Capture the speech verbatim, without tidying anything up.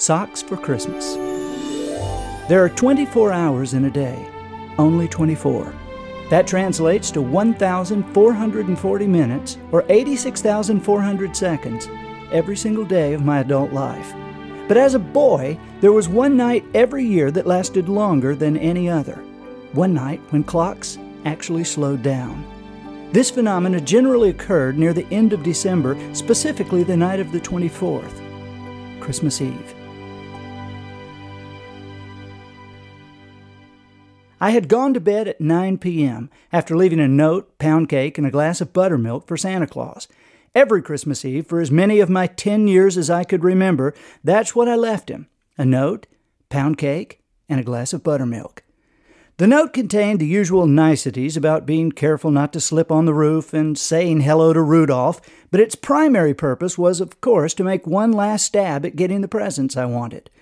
Socks for Christmas. There are twenty-four hours in a day, only twenty-four. That translates to one thousand four hundred forty minutes, or eighty-six thousand four hundred seconds, every single day of my adult life. But as a boy, there was one night every year that lasted longer than any other. One night when clocks actually slowed down. This phenomena generally occurred near the end of December, specifically the night of the twenty-fourth, Christmas Eve. I had gone to bed at nine p.m. after leaving a note, pound cake, and a glass of buttermilk for Santa Claus. Every Christmas Eve, for as many of my ten years as I could remember, that's what I left him. A note, pound cake, and a glass of buttermilk. The note contained the usual niceties about being careful not to slip on the roof and saying hello to Rudolph, but its primary purpose was, of course, to make one last stab at getting the presents I wanted.